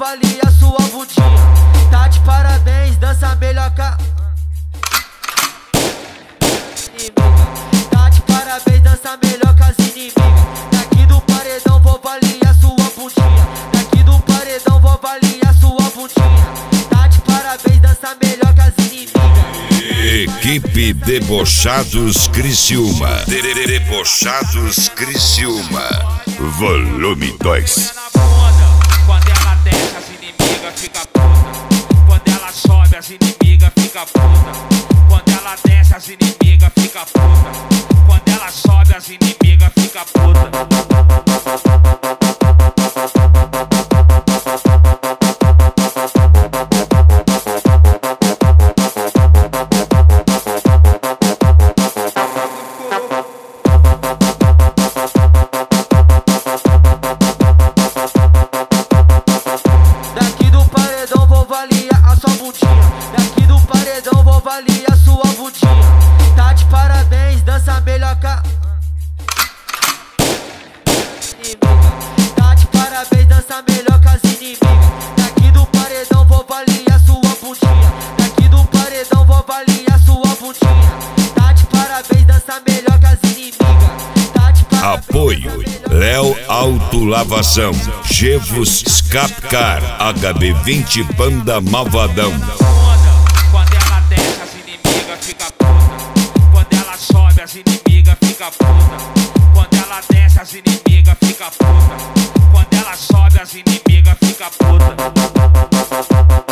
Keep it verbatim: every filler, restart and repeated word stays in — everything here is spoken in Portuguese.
avaliar sua bundinha. Tá de parabéns, dança melhor que a inimiga. Tá de parabéns, dança melhor que as inimigas. Daqui do paredão vou avaliar sua bundinha. Daqui do paredão vou avaliar sua bundinha. Tá de parabéns, dança melhor que as inimigas. Equipe Debochados Criciúma. De de Debochados Criciúma. Volume dois. Quando ela desce, as inimigas fica puta. Quando ela sobe, as inimigas fica puta. Quando ela desce, as inimigas fica puta. Quando ela sobe, as inimigas fica puta. Daqui do paredão vou avaliar sua bundinha. Tá de parabéns, dança melhor que a inimiga. Tá de parabéns, dança melhor que as inimigas. Daqui do paredão vou avaliar sua bundinha. Daqui do paredão vou avaliar sua bundinha. Tá de parabéns, dança melhor que as inimigas. Tá de parabéns. Apoio Léo Autolavação, Gevos Scapcar, H B vinte Panda Malvadão. Quando ela desce, as inimigas fica puta. Quando ela sobe, as inimigas fica puta. Quando ela desce, as inimigas fica puta. Quando ela sobe, as inimigas fica puta.